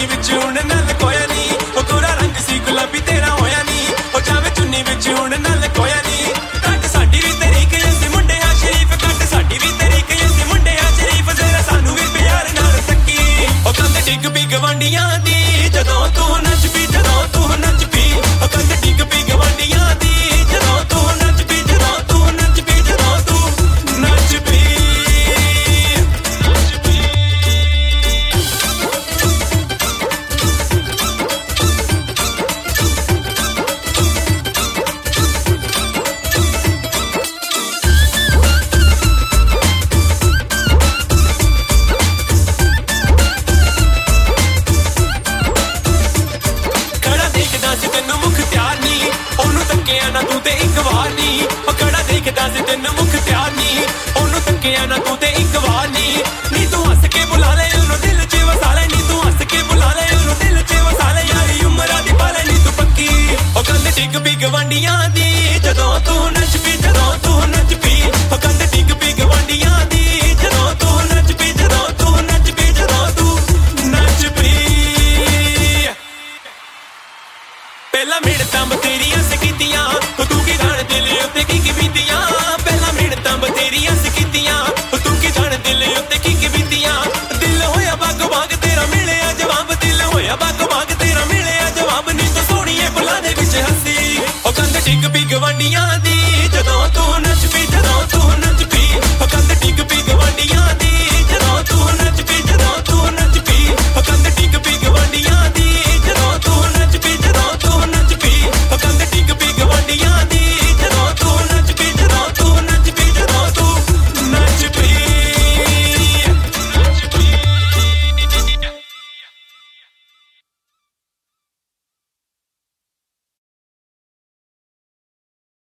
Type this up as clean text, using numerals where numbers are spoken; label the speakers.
Speaker 1: चुन्नी विच हुण नल कोया नी ओ गोरा रंग सी गुलाबी तेरा होया नी ओ जावे चुन्नी विच हुण नल कोया नी कट साडी भी तेरी के असी मुंडे आ शरीफ कट साडी भी तेरी के असी मुंडे आ शरीफ जरा सानू भी प्यार नाल तक्की ओ कंध डिग पी गवांडियां दी जदों तू नच पी जदों तू नच पी ओ कंध डिग पी गवांडियां दी जदों तू नच पी जदों तू नच पी जदों तू नच पी ना तू ते एक वार नी ओ कड़ा देखदा सी तेन मुख प्यार नी ओनू तक्किया ना तू ते एक वार नी तू हंस के बुला ले ओनू दिल च वसा ले नी तू हंस के बुला ले ओनू दिल च वसा ले यारी उम्र दी पाले नी तू पक्की ओ कंध डिग पी गवांडियां दी जदों तू नच पी जदों तू नच पी ओ कंध डिग पी गवांडियां दी जदों तू नच पी जदों तू नच पी जदों तू नच पी पहला मिनटां बतेरियां सकीतियां तू की जान दिल उत्ते की बीतियां पहला मिनटां बतेरियां सकीतियां तू की जान दिल उत्ते की बीतियां दिल होया बाग बाग तेरा मिले जवाब दिल होया बाग बाग तेरा मिले जवाब नी तो सोहणीए बुला दे विच हंसी ओ कंध डिग पी गवांडियां दी